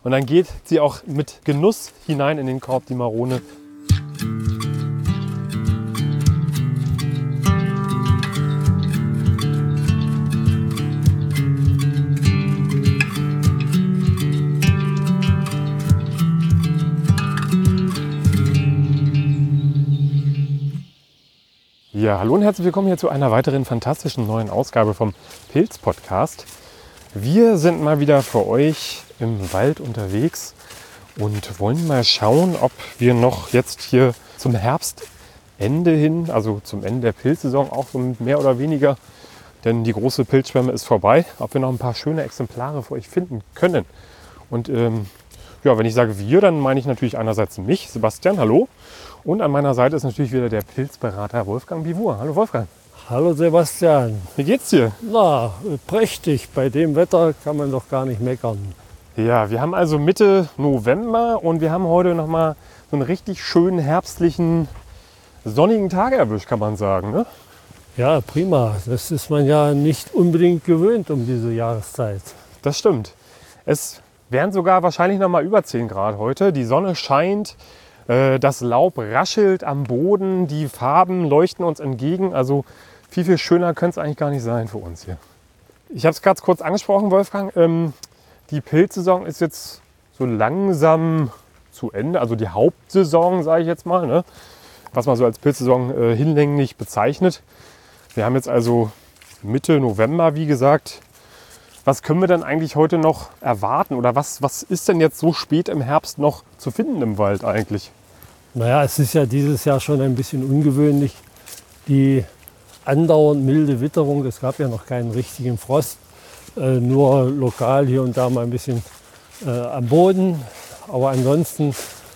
Und dann geht sie auch mit Genuss hinein in den Korb, die Marone. Ja, hallo und herzlich willkommen hier zu einer weiteren fantastischen neuen Ausgabe vom Pilz-Podcast. Wir sind mal wieder für euch im Wald unterwegs und wollen mal schauen, ob wir noch jetzt hier zum Herbstende hin, also zum Ende der Pilzsaison, auch so mehr oder weniger, denn die große Pilzschwemme ist vorbei, ob wir noch ein paar schöne Exemplare für euch finden können. Und ja, wenn ich sage wir, dann meine ich natürlich einerseits mich, Sebastian, hallo. Und an meiner Seite ist natürlich wieder der Pilzberater Wolfgang Bivur. Hallo Wolfgang. Hallo Sebastian. Wie geht's dir? Na, prächtig. Bei dem Wetter kann man doch gar nicht meckern. Ja, wir haben also Mitte November und wir haben heute nochmal so einen richtig schönen herbstlichen, sonnigen Tag erwischt, kann man sagen. Ne? Ja, prima. Das ist man ja nicht unbedingt gewöhnt um diese Jahreszeit. Das stimmt. Es wären sogar wahrscheinlich nochmal über 10 Grad heute. Die Sonne scheint. Das Laub raschelt am Boden, die Farben leuchten uns entgegen. Also viel, viel schöner könnte es eigentlich gar nicht sein für uns hier. Ich habe es gerade kurz angesprochen, Wolfgang. Die Pilzsaison ist jetzt so langsam zu Ende. Also die Hauptsaison, sage ich jetzt mal, ne? Was man so als Pilzsaison hinlänglich bezeichnet. Wir haben jetzt also Mitte November, wie gesagt. Was können wir denn eigentlich heute noch erwarten? Oder was ist denn jetzt so spät im Herbst noch zu finden im Wald eigentlich? Naja, es ist ja dieses Jahr schon ein bisschen ungewöhnlich. Die andauernd milde Witterung, es gab ja noch keinen richtigen Frost. Nur lokal hier und da mal ein bisschen am Boden. Aber ansonsten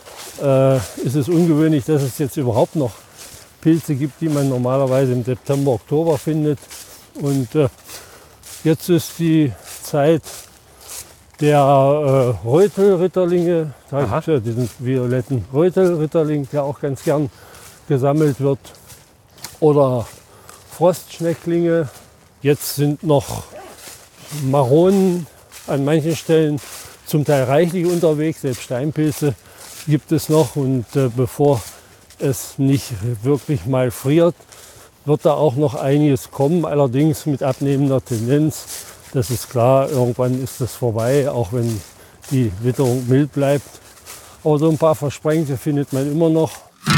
ist es ungewöhnlich, dass es jetzt überhaupt noch Pilze gibt, die man normalerweise im September, Oktober findet. Und jetzt ist die Zeit der Reutelritterlinge. Da gibt es ja diesen violetten Reutelritterling, der auch ganz gern gesammelt wird. Oder Frostschnecklinge. Jetzt sind noch Maronen an manchen Stellen zum Teil reichlich unterwegs. Selbst Steinpilze gibt es noch. Und bevor es nicht wirklich mal friert, wird da auch noch einiges kommen, allerdings mit abnehmender Tendenz. Das ist klar, irgendwann ist das vorbei, auch wenn die Witterung mild bleibt. Aber so ein paar Versprengte findet man immer noch.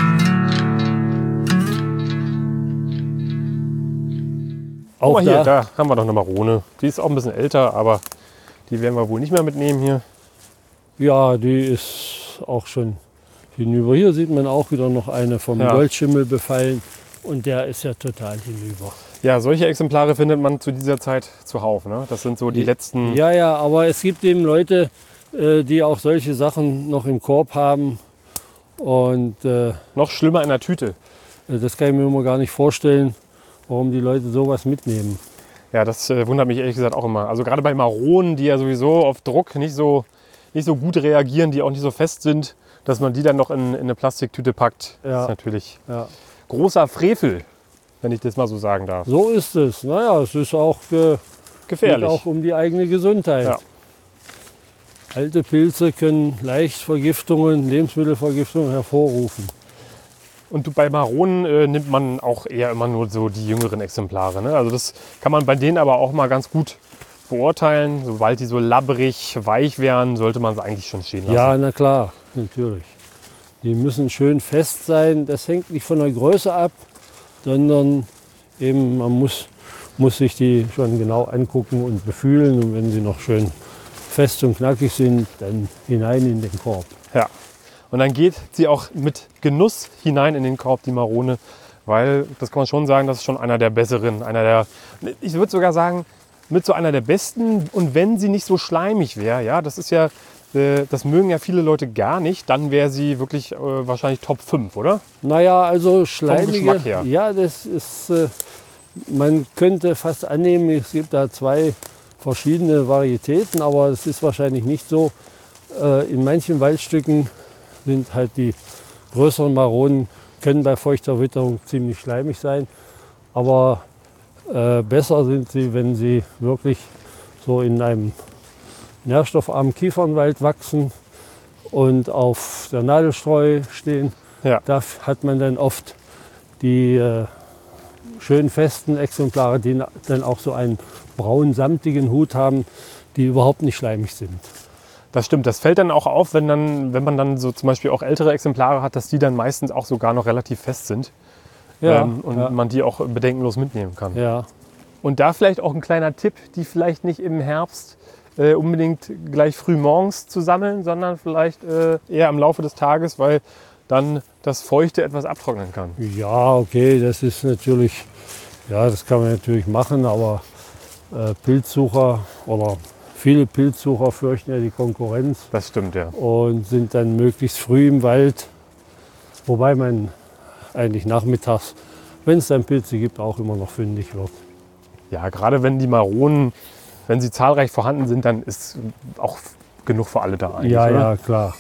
Auch hier, da haben wir doch eine Marone. Die ist auch ein bisschen älter, aber die werden wir wohl nicht mehr mitnehmen hier. Ja, die ist auch schon hinüber. Hier sieht man auch wieder noch eine vom Goldschimmel befallen. Und der ist ja total hinüber. Ja, solche Exemplare findet man zu dieser Zeit zuhauf. Ne? Das sind so die letzten... Ja, aber es gibt eben Leute, die auch solche Sachen noch im Korb haben. Und noch schlimmer in der Tüte. Das kann ich mir immer gar nicht vorstellen, warum die Leute sowas mitnehmen. Ja, das wundert mich ehrlich gesagt auch immer. Also gerade bei Maronen, die ja sowieso auf Druck nicht so gut reagieren, die auch nicht so fest sind, dass man die dann noch in eine Plastiktüte packt. Ja. Das ist natürlich großer Frevel, wenn ich das mal so sagen darf. So ist es. Naja, es ist auch gefährlich. Geht auch um die eigene Gesundheit. Ja. Alte Pilze können leicht Vergiftungen, Lebensmittelvergiftungen hervorrufen. Und bei Maronen nimmt man auch eher immer nur so die jüngeren Exemplare. Ne? Also das kann man bei denen aber auch mal ganz gut beurteilen. Sobald die so labbrig, weich wären, sollte man es eigentlich schon stehen lassen. Ja, na klar, natürlich. Die müssen schön fest sein. Das hängt nicht von der Größe ab, sondern eben man muss sich die schon genau angucken und befühlen. Und wenn sie noch schön fest und knackig sind, dann hinein in den Korb. Ja, und dann geht sie auch mit Genuss hinein in den Korb, die Marone. Weil, das kann man schon sagen, das ist schon einer der besseren. Ich würde sogar sagen, mit so einer der besten. Und wenn sie nicht so schleimig wäre, ja, das ist ja... Das mögen ja viele Leute gar nicht, dann wäre sie wirklich wahrscheinlich Top 5, oder? Naja, also schleimige, vom Geschmack her. Ja, das ist, man könnte fast annehmen, es gibt da 2 verschiedene Varietäten, aber es ist wahrscheinlich nicht so. In manchen Waldstücken sind halt die größeren Maronen, können bei feuchter Witterung ziemlich schleimig sein, aber besser sind sie, wenn sie wirklich so in einem nährstoffarmen Kiefernwald wachsen und auf der Nadelstreu stehen. Ja. Da hat man dann oft die schön festen Exemplare, die dann auch so einen braun-samtigen Hut haben, die überhaupt nicht schleimig sind. Das stimmt, das fällt dann auch auf, wenn man dann so zum Beispiel auch ältere Exemplare hat, dass die dann meistens auch sogar noch relativ fest sind. Man die auch bedenkenlos mitnehmen kann. Ja. Und da vielleicht auch ein kleiner Tipp, die vielleicht nicht im Herbst unbedingt gleich früh morgens zu sammeln, sondern vielleicht eher im Laufe des Tages, weil dann das Feuchte etwas abtrocknen kann. Ja, okay, das ist natürlich, ja, das kann man natürlich machen, aber Pilzsucher oder viele Pilzsucher fürchten ja die Konkurrenz. Das stimmt, ja. Und sind dann möglichst früh im Wald, wobei man eigentlich nachmittags, wenn es dann Pilze gibt, auch immer noch fündig wird. Ja, gerade wenn die Maronen, wenn sie zahlreich vorhanden sind, dann ist auch genug für alle da eigentlich, Ja, oder? ja, klar.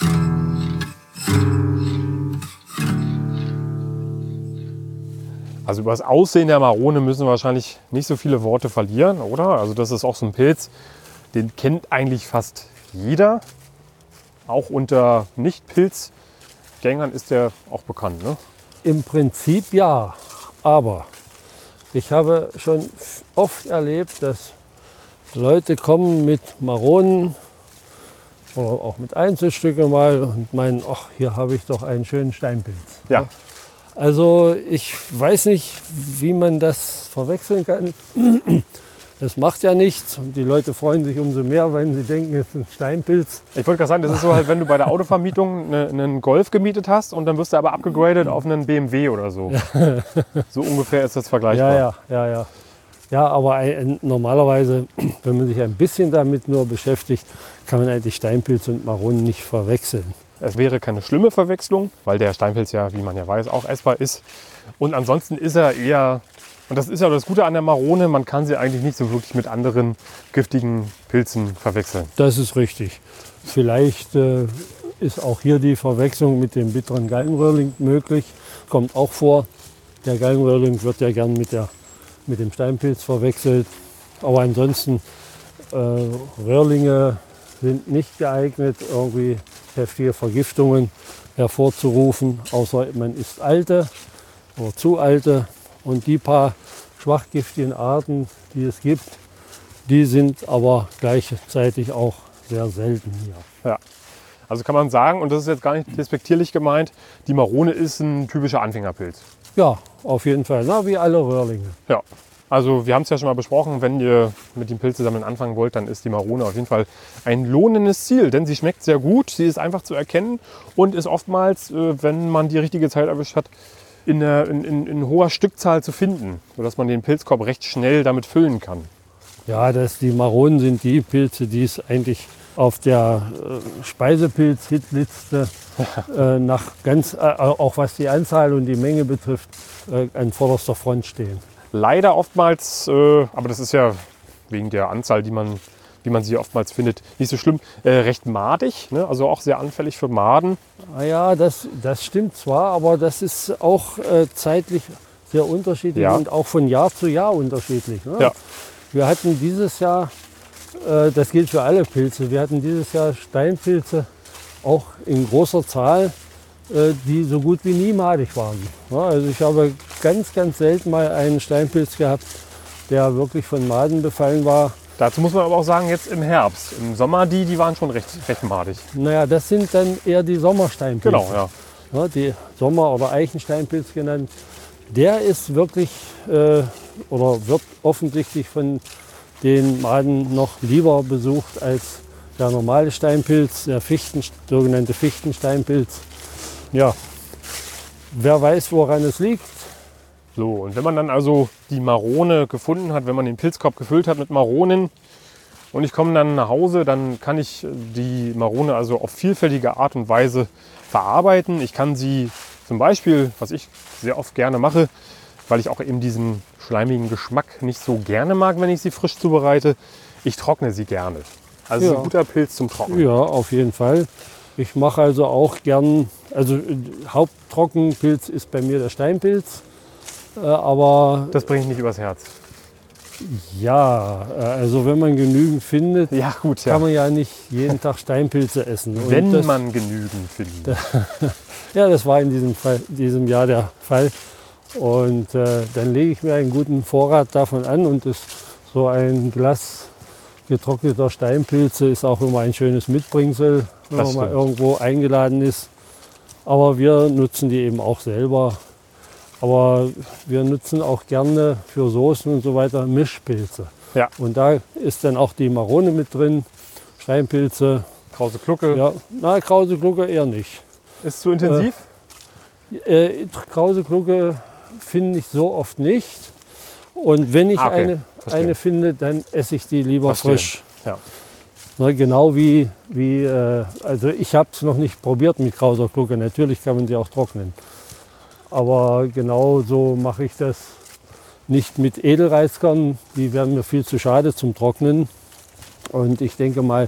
Also über das Aussehen der Marone müssen wir wahrscheinlich nicht so viele Worte verlieren, oder? Also das ist auch so ein Pilz, den kennt eigentlich fast jeder. Auch unter Nicht-Pilzgängern ist der auch bekannt, ne? Im Prinzip ja, aber ich habe schon oft erlebt, dass Leute kommen mit Maronen oder auch mit Einzelstücke mal und meinen, ach, hier habe ich doch einen schönen Steinpilz. Ja. Also ich weiß nicht, wie man das verwechseln kann. Das macht ja nichts und die Leute freuen sich umso mehr, wenn sie denken, es ist ein Steinpilz. Ich wollte gerade sagen, das ist so halt, wenn du bei der Autovermietung einen Golf gemietet hast und dann wirst du aber abgegradet auf einen BMW oder so. So ungefähr ist das vergleichbar. Ja. Ja, aber normalerweise, wenn man sich ein bisschen damit nur beschäftigt, kann man eigentlich Steinpilz und Maronen nicht verwechseln. Es wäre keine schlimme Verwechslung, weil der Steinpilz ja, wie man ja weiß, auch essbar ist. Und ansonsten ist er eher, und das ist ja das Gute an der Marone, man kann sie eigentlich nicht so wirklich mit anderen giftigen Pilzen verwechseln. Das ist richtig. Vielleicht ist auch hier die Verwechslung mit dem bitteren Galgenröhrling möglich. Kommt auch vor. Der Galgenröhrling wird ja gern mit dem Steinpilz verwechselt. Aber ansonsten, Röhrlinge sind nicht geeignet, irgendwie heftige Vergiftungen hervorzurufen, außer man isst alte oder zu alte. Und die paar schwachgiftigen Arten, die es gibt, die sind aber gleichzeitig auch sehr selten hier. Ja. Also kann man sagen, und das ist jetzt gar nicht despektierlich gemeint, die Marone ist ein typischer Anfängerpilz. Ja, auf jeden Fall, na, wie alle Röhrlinge. Ja. Also wir haben es ja schon mal besprochen, wenn ihr mit dem Pilzesammeln anfangen wollt, dann ist die Marone auf jeden Fall ein lohnendes Ziel, denn sie schmeckt sehr gut, sie ist einfach zu erkennen und ist oftmals, wenn man die richtige Zeit erwischt hat, in hoher Stückzahl zu finden, sodass man den Pilzkorb recht schnell damit füllen kann. Ja, die Maronen sind die Pilze, die es eigentlich auf der Speisepilz-Hitliste auch was die Anzahl und die Menge betrifft, an vorderster Front stehen. Leider oftmals, aber das ist ja wegen der Anzahl, wie man sie oftmals findet, nicht so schlimm, recht madig, ne? Also auch sehr anfällig für Maden. Ja, das stimmt zwar, aber das ist auch zeitlich sehr unterschiedlich und auch von Jahr zu Jahr unterschiedlich. Ne? Ja. Wir hatten dieses Jahr, das gilt für alle Pilze, wir hatten dieses Jahr Steinpilze auch in großer Zahl, die so gut wie nie madig waren. Ja, also ich habe ganz, ganz selten mal einen Steinpilz gehabt, der wirklich von Maden befallen war. Dazu muss man aber auch sagen, jetzt im Herbst. Im Sommer, die waren schon recht madig. Naja, das sind dann eher die Sommersteinpilze. Genau, ja. Ja, die Sommer- oder Eichensteinpilz genannt. Der ist wirklich oder wird offensichtlich von den Maden noch lieber besucht als der normale Steinpilz, der sogenannte Fichtensteinpilz. Ja, wer weiß, woran es liegt. So, und wenn man dann also die Marone gefunden hat, wenn man den Pilzkorb gefüllt hat mit Maronen und ich komme dann nach Hause, dann kann ich die Marone also auf vielfältige Art und Weise verarbeiten. Ich kann sie zum Beispiel, was ich sehr oft gerne mache, weil ich auch eben diesen schleimigen Geschmack nicht so gerne mag, wenn ich sie frisch zubereite, ich trockne sie gerne. Also Ja. ein guter Pilz zum Trocknen. Ja, auf jeden Fall. Ich mache also auch gern, also Haupttrockenpilz ist bei mir der Steinpilz, aber Das bringe ich nicht übers Herz. Ja, also wenn man genügend findet, Ja, gut, kann man ja nicht jeden Tag Steinpilze essen. Und wenn das, man genügend findet. ja, das war in diesem Jahr der Fall. Und dann lege ich mir einen guten Vorrat davon an und so ein Glas getrockneter Steinpilze ist auch immer ein schönes Mitbringsel, wenn Das man mal stimmt. irgendwo eingeladen ist. Aber wir nutzen die eben auch selber. Aber wir nutzen auch gerne für Soßen und so weiter Mischpilze. Ja. Und da ist dann auch die Marone mit drin, Steinpilze. Krause Glucke. Ja, na, Krause Glucke eher nicht. Ist zu intensiv? Krause Glucke finde ich so oft nicht. Und wenn ich Okay, verstehe. eine finde, dann esse ich die lieber Verstehe. frisch. Ja. Na, genau also ich habe es noch nicht probiert mit Krauser Glucke. Natürlich kann man sie auch trocknen. Aber genau so mache ich das nicht mit Edelreiskernen. Die wären mir viel zu schade zum Trocknen. Und ich denke mal,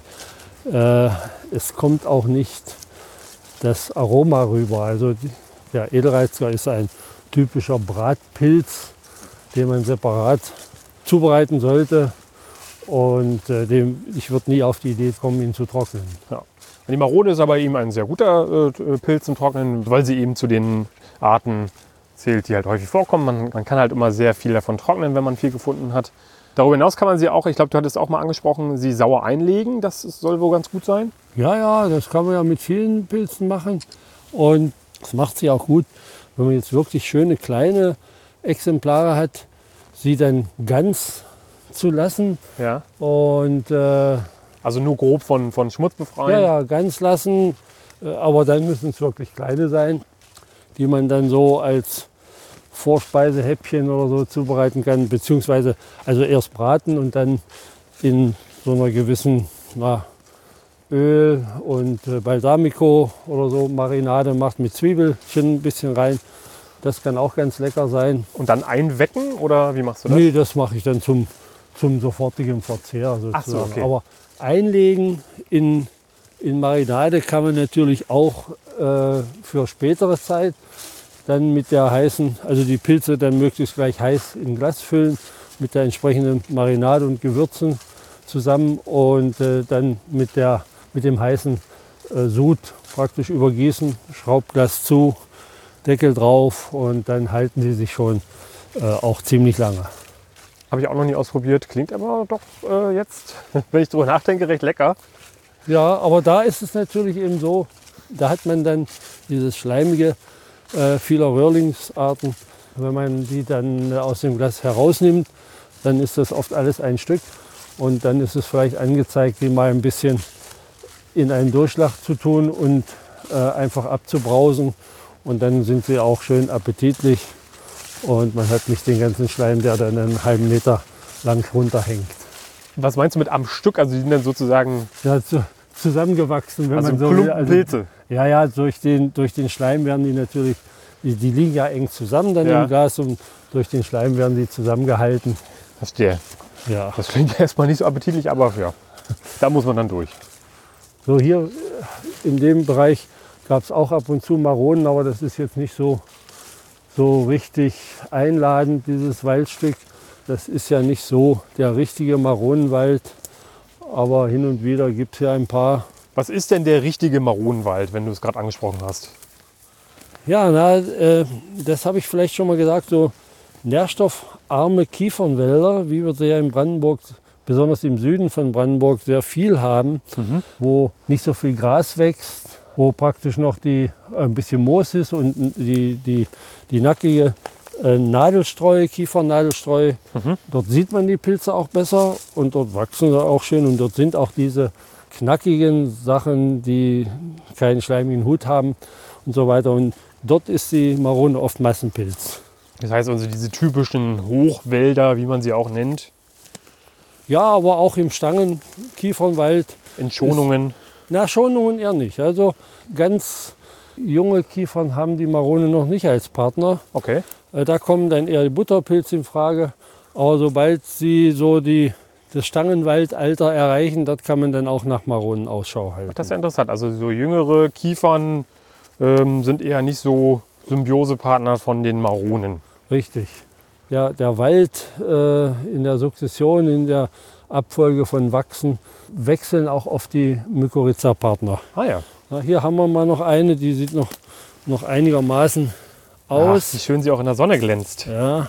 es kommt auch nicht das Aroma rüber. Also der Edelreisker ist ein typischer Bratpilz, den man separat zubereiten sollte. Und ich würde nie auf die Idee kommen, ihn zu trocknen. Ja. Und die Marone ist aber eben ein sehr guter Pilz zum Trocknen, weil sie eben zu den Arten zählt, die halt häufig vorkommen. Man kann halt immer sehr viel davon trocknen, wenn man viel gefunden hat. Darüber hinaus kann man sie auch, ich glaube, du hattest auch mal angesprochen, sie sauer einlegen. Das soll wohl ganz gut sein. Ja, das kann man ja mit vielen Pilzen machen. Und das macht sie auch gut, wenn man jetzt wirklich schöne kleine Exemplare hat, sie dann ganz zu lassen. Ja. Und Also nur grob von Schmutz befreien. ja, ganz lassen. Aber dann müssen es wirklich kleine sein, die man dann so als Vorspeisehäppchen oder so zubereiten kann. Beziehungsweise also erst braten und dann in so einer gewissen Öl und Balsamico oder so Marinade macht mit Zwiebelchen ein bisschen rein. Das kann auch ganz lecker sein. Und dann einwecken oder wie machst du das? Nee, das mache ich dann zum sofortigen Verzehr sozusagen. Ach so, okay. Aber einlegen in Marinade kann man natürlich auch für spätere Zeit dann mit der heißen, also die Pilze dann möglichst gleich heiß in Glas füllen mit der entsprechenden Marinade und Gewürzen zusammen und dann mit dem heißen Sud praktisch übergießen, Schraubglas zu, Deckel drauf und dann halten sie sich schon auch ziemlich lange. Habe ich auch noch nie ausprobiert. Klingt aber doch jetzt, wenn ich drüber nachdenke, recht lecker. Ja, aber da ist es natürlich eben so, da hat man dann dieses Schleimige vieler Röhrlingsarten. Wenn man die dann aus dem Glas herausnimmt, dann ist das oft alles ein Stück. Und dann ist es vielleicht angezeigt, die mal ein bisschen in einen Durchschlag zu tun und einfach abzubrausen. Und dann sind sie auch schön appetitlich. Und man hat nicht den ganzen Schleim, der dann einen halben Meter lang runterhängt. Was meinst du mit am Stück? Also die sind dann sozusagen Ja, zusammengewachsen, wenn also man so will. Klumpenpilze. Ja, durch den Schleim werden die natürlich, die liegen ja eng zusammen dann Ja. im Glas und durch den Schleim werden die zusammengehalten. Verstehe. Ja. Das klingt erstmal nicht so appetitlich, aber ja, da muss man dann durch. So hier in dem Bereich gab es auch ab und zu Maronen, aber das ist jetzt nicht so richtig einladend, dieses Waldstück. Das ist ja nicht so der richtige Maronenwald, aber hin und wieder gibt es ja ein paar. Was ist denn der richtige Maronenwald, wenn du es gerade angesprochen hast? Ja, das habe ich vielleicht schon mal gesagt, so nährstoffarme Kiefernwälder, wie wir sie ja in Brandenburg, besonders im Süden von Brandenburg, sehr viel haben, wo nicht so viel Gras wächst, wo praktisch noch ein bisschen Moos ist und die nackige Nadelstreu, Kiefernadelstreu. Dort sieht man die Pilze auch besser und dort wachsen sie auch schön und dort sind auch diese knackigen Sachen, die keinen schleimigen Hut haben und so weiter. Und dort ist die Marone oft Massenpilz. Das heißt also diese typischen Hochwälder, wie man sie auch nennt, Ja, aber auch im Stangenkiefernwald. in Schonungen. Na, Schonungen eher nicht. Also ganz junge Kiefern haben die Marone noch nicht als Partner. Okay. Da kommen dann eher die Butterpilze in Frage. Aber sobald sie so das Stangenwaldalter erreichen, dort kann man dann auch nach Maronen Ausschau halten. Das ist ja interessant. Also so jüngere Kiefern sind eher nicht so Symbiosepartner von den Maronen. Richtig. der Wald in der Sukzession, in der Abfolge von Wachsen, wechseln auch oft die Mykorrhiza-Partner. Ah ja. Ja, hier haben wir mal noch eine, die sieht noch einigermaßen aus. Ach, wie schön sie auch in der Sonne glänzt. Ja,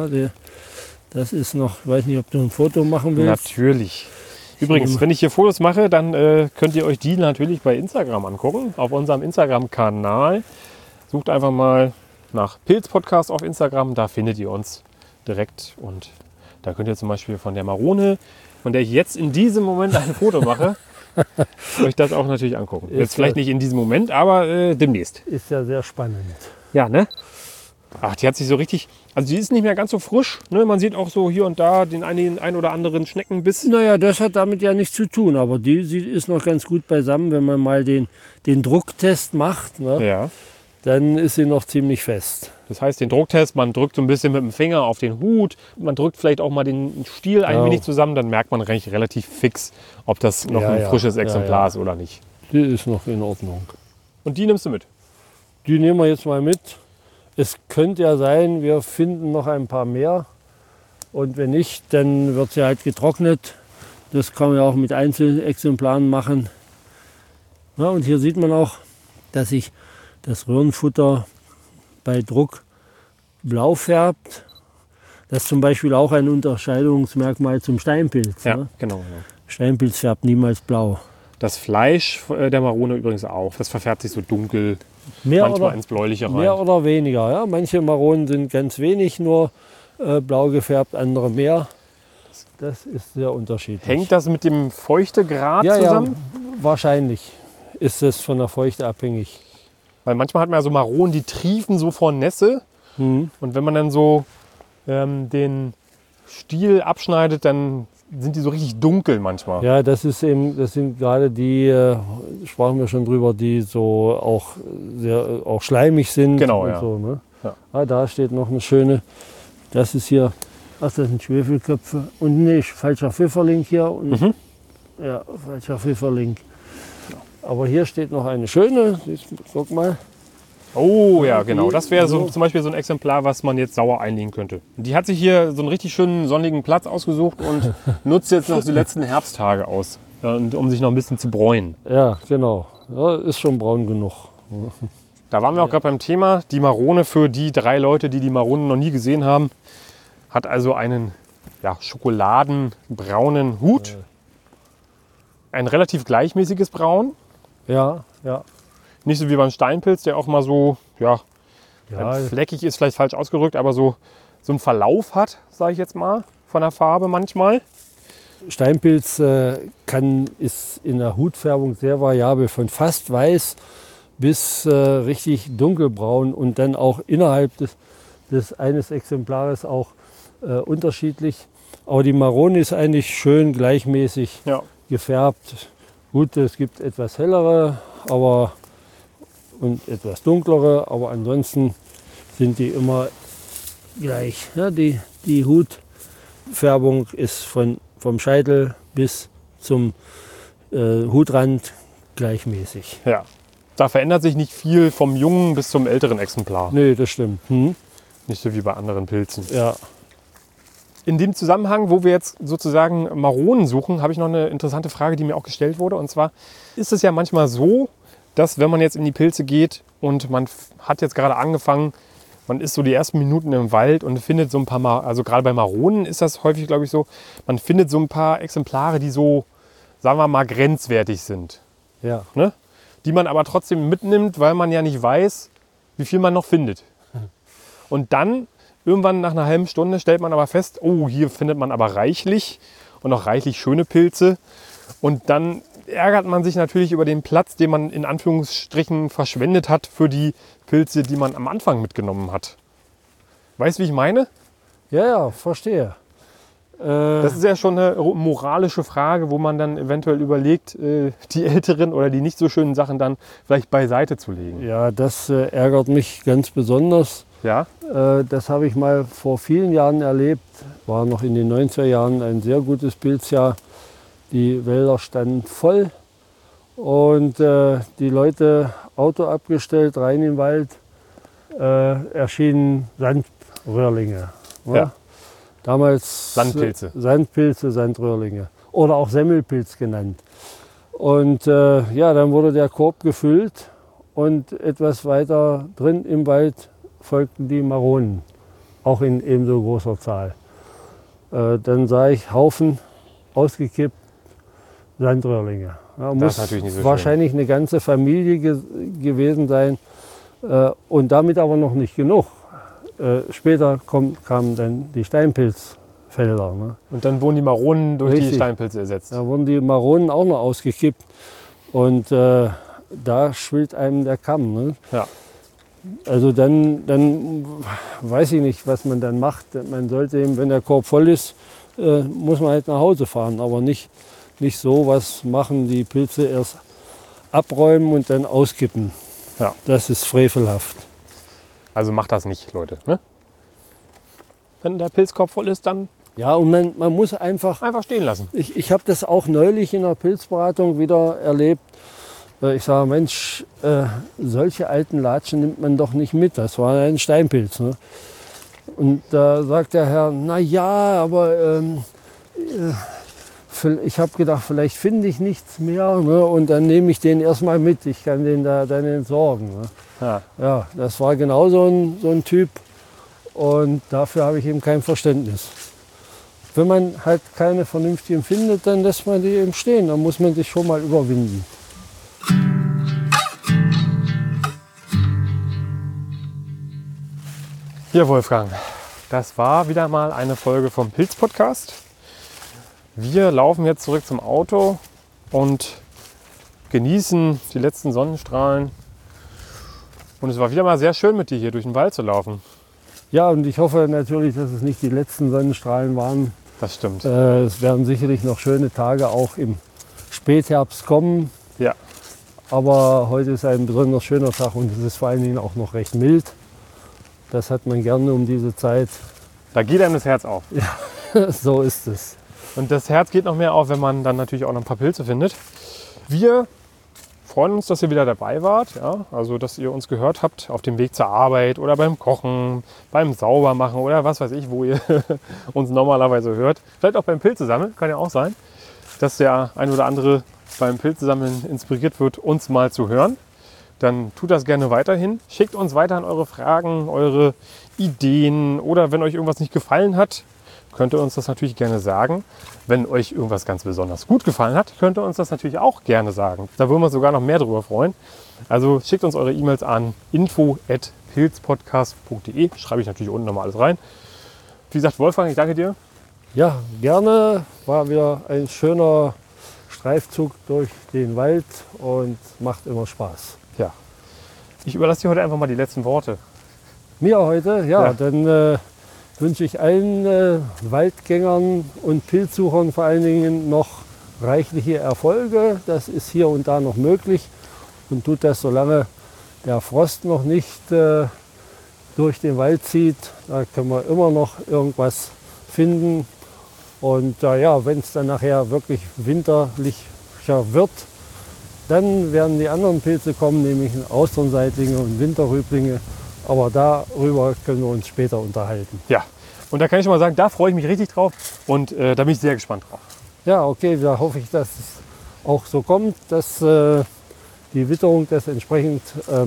das ist noch, ich weiß nicht, ob du ein Foto machen willst. Natürlich. Übrigens, wenn ich hier Fotos mache, dann könnt ihr euch die natürlich bei Instagram angucken. Auf unserem Instagram-Kanal. Sucht einfach mal nach Pilz-Podcast auf Instagram. Da findet ihr uns direkt. Und da könnt ihr zum Beispiel von der Marone, von der ich jetzt in diesem Moment ein Foto mache, euch das auch natürlich angucken. Jetzt vielleicht nicht in diesem Moment, aber demnächst. Ist ja sehr spannend. Ja, ne? Ach, die hat sich so richtig, also die ist nicht mehr ganz so frisch. Ne? Man sieht auch so hier und da den ein oder anderen Schneckenbiss. Naja, das hat damit ja nichts zu tun, aber die ist noch ganz gut beisammen, wenn man mal den Drucktest macht. Ne? Ja. Dann ist sie noch ziemlich fest. Das heißt, den Drucktest, man drückt so ein bisschen mit dem Finger auf den Hut, man drückt vielleicht auch mal den Stiel ein wenig zusammen, dann merkt man relativ fix, ob das noch ein frisches Exemplar ist oder nicht. Die ist noch in Ordnung. Und die nimmst du mit? Die nehmen wir jetzt mal mit. Es könnte ja sein, wir finden noch ein paar mehr. Und wenn nicht, dann wird sie halt getrocknet. Das kann man ja auch mit Einzelexemplaren machen. Ja, und hier sieht man auch, dass sich das Röhrenfutter bei Druck blau färbt. Das ist zum Beispiel auch ein Unterscheidungsmerkmal zum Steinpilz. Ja, ne? genau. Ja. Steinpilz färbt niemals blau. Das Fleisch der Marone übrigens auch. Das verfärbt sich so dunkel, manchmal ins Bläuliche rein. Mehr oder weniger. Ja? Manche Maronen sind ganz wenig nur blau gefärbt, andere mehr. Das ist sehr unterschiedlich. Hängt das mit dem Feuchtegrad zusammen? Ja, wahrscheinlich ist es von der Feuchte abhängig. Weil manchmal hat man ja so Maronen, die triefen so vor Nässe. Und wenn man dann so den Stiel abschneidet, dann sind die so richtig dunkel manchmal. Ja, das sind gerade die, sprachen wir schon drüber, die so auch schleimig sind. Genau, und ja. So, ne? Ja. Ah, da steht noch eine schöne, das ist hier, das sind Schwefelköpfe und nee, falscher Pfifferling hier. Und, ja, falscher Pfifferling. Aber hier steht noch eine schöne, guck mal. Oh ja, genau. Das wäre so, zum Beispiel so ein Exemplar, was man jetzt sauer einlegen könnte. Die hat sich hier so einen richtig schönen sonnigen Platz ausgesucht und nutzt jetzt noch die letzten Herbsttage aus, um sich noch ein bisschen zu bräunen. Ja, genau. Ja, ist schon braun genug. Da waren wir auch gerade beim Thema. Die Marone, für die 3 Leute, die Maronen noch nie gesehen haben, hat also einen schokoladenbraunen Hut. Ein relativ gleichmäßiges Braun. Ja, ja. Nicht so wie beim Steinpilz, der auch mal so, fleckig ist, vielleicht falsch ausgedrückt, aber so einen Verlauf hat, sage ich jetzt mal, von der Farbe manchmal. Steinpilz ist in der Hutfärbung sehr variabel, von fast weiß bis richtig dunkelbraun und dann auch innerhalb des eines Exemplares auch unterschiedlich. Aber die Marone ist eigentlich schön gleichmäßig gefärbt. Gut, es gibt etwas hellere, und etwas dunklere, aber ansonsten sind die immer gleich. Ja, die Hutfärbung ist vom Scheitel bis zum Hutrand gleichmäßig. Ja, da verändert sich nicht viel vom jungen bis zum älteren Exemplar. Nee, das stimmt. Nicht so wie bei anderen Pilzen. Ja. In dem Zusammenhang, wo wir jetzt sozusagen Maronen suchen, habe ich noch eine interessante Frage, die mir auch gestellt wurde. Und zwar ist es ja manchmal so, dass wenn man jetzt in die Pilze geht und man hat jetzt gerade angefangen, man ist so die ersten Minuten im Wald und findet so ein paar, also gerade bei Maronen ist das häufig, glaube ich, so, man findet so ein paar Exemplare, die so, sagen wir mal, grenzwertig sind. Ja. Ne? Die man aber trotzdem mitnimmt, weil man ja nicht weiß, wie viel man noch findet. Und dann, irgendwann nach einer halben Stunde, stellt man aber fest, oh, hier findet man aber reichlich und auch reichlich schöne Pilze. Und dann ärgert man sich natürlich über den Platz, den man in Anführungsstrichen verschwendet hat für die Pilze, die man am Anfang mitgenommen hat. Weißt du, wie ich meine? Ja, verstehe. Das ist ja schon eine moralische Frage, wo man dann eventuell überlegt, die älteren oder die nicht so schönen Sachen dann vielleicht beiseite zu legen. Ja, das ärgert mich ganz besonders. Ja? Das habe ich mal vor vielen Jahren erlebt. War noch in den 90er Jahren ein sehr gutes Pilzjahr. Die Wälder standen voll und die Leute, Auto abgestellt, rein in den Wald, erschienen Sandröhrlinge. Ne? Ja. Damals Sandpilze. Sandpilze, Sandröhrlinge oder auch Semmelpilz genannt. Und dann wurde der Korb gefüllt und etwas weiter drin im Wald folgten die Maronen, auch in ebenso großer Zahl. Dann sah ich Haufen ausgekippt Sandröhrlinge. Ja, muss natürlich nicht so wahrscheinlich eine ganze Familie gewesen sein und damit aber noch nicht genug. Später kamen dann die Steinpilzfelder. Ne? Und dann wurden die Maronen durch die Richtig. Steinpilze ersetzt. Da wurden die Maronen auch noch ausgekippt und da schwillt einem der Kamm. Ne? Ja. Also dann weiß ich nicht, was man dann macht. Man sollte eben, wenn der Korb voll ist, muss man halt nach Hause fahren, aber nicht so was machen, die Pilze erst abräumen und dann auskippen. Ja. Das ist frevelhaft. Also macht das nicht, Leute. Ne? Wenn der Pilzkorb voll ist, dann Ja, und man muss einfach, stehen lassen. ich habe das auch neulich in der Pilzberatung wieder erlebt. Ich sage, Mensch, solche alten Latschen nimmt man doch nicht mit. Das war ein Steinpilz. Ne? Und da sagt der Herr, na ja, aber ich habe gedacht, vielleicht finde ich nichts mehr. Ne? Und dann nehme ich den erstmal mit. Ich kann den da dann entsorgen. Ne? Ja. Ja, das war genau so ein Typ. Und dafür habe ich eben kein Verständnis. Wenn man halt keine vernünftigen findet, dann lässt man die eben stehen. Da muss man sich schon mal überwinden. Hier, Wolfgang, das war wieder mal eine Folge vom Pilz-Podcast. Wir laufen jetzt zurück zum Auto und genießen die letzten Sonnenstrahlen. Und es war wieder mal sehr schön, mit dir hier durch den Wald zu laufen. Ja, und ich hoffe natürlich, dass es nicht die letzten Sonnenstrahlen waren. Das stimmt. Es werden sicherlich noch schöne Tage auch im Spätherbst kommen. Ja. Aber heute ist ein besonders schöner Tag und es ist vor allen Dingen auch noch recht mild. Das hat man gerne um diese Zeit. Da geht einem das Herz auf. So ist es. Und das Herz geht noch mehr auf, wenn man dann natürlich auch noch ein paar Pilze findet. Wir freuen uns, dass ihr wieder dabei wart. Ja? Also, dass ihr uns gehört habt auf dem Weg zur Arbeit oder beim Kochen, beim Saubermachen oder was weiß ich, wo ihr uns normalerweise hört. Vielleicht auch beim Pilzesammeln, kann ja auch sein, dass der ein oder andere beim Pilzesammeln inspiriert wird, uns mal zu hören. Dann tut das gerne weiterhin. Schickt uns weiterhin eure Fragen, eure Ideen oder wenn euch irgendwas nicht gefallen hat, könnt ihr uns das natürlich gerne sagen. Wenn euch irgendwas ganz besonders gut gefallen hat, könnt ihr uns das natürlich auch gerne sagen. Da würden wir uns sogar noch mehr drüber freuen. Also schickt uns eure E-Mails an info@pilzpodcast.de. Schreibe ich natürlich unten nochmal alles rein. Wie gesagt, Wolfgang, ich danke dir. Ja, gerne. War wieder ein schöner Streifzug durch den Wald und macht immer Spaß. Ja, ich überlasse dir heute einfach mal die letzten Worte. Mir heute, ja. Dann wünsche ich allen Waldgängern und Pilzsuchern vor allen Dingen noch reichliche Erfolge. Das ist hier und da noch möglich und tut das, solange der Frost noch nicht durch den Wald zieht. Da können wir immer noch irgendwas finden. Und wenn es dann nachher wirklich winterlicher wird, dann werden die anderen Pilze kommen, nämlich Austernseitlinge und Winterrüblinge. Aber darüber können wir uns später unterhalten. Ja, und da kann ich schon mal sagen, da freue ich mich richtig drauf und da bin ich sehr gespannt drauf. Ja, okay, da hoffe ich, dass es auch so kommt, dass die Witterung das entsprechend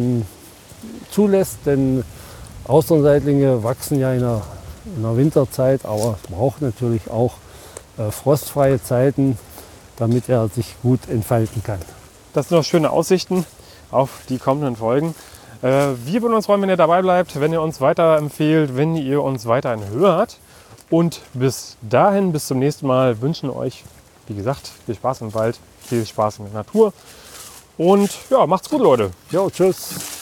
zulässt. Denn Austernseitlinge wachsen ja in der Winterzeit, aber es braucht natürlich auch frostfreie Zeiten, damit er sich gut entfalten kann. Das sind noch schöne Aussichten auf die kommenden Folgen. Wir würden uns freuen, wenn ihr dabei bleibt, wenn ihr uns weiterempfehlt, wenn ihr uns weiterhin hört. Und bis dahin, bis zum nächsten Mal, wünschen euch, wie gesagt, viel Spaß im Wald, viel Spaß in der Natur. Und ja, macht's gut, Leute. Jo, tschüss.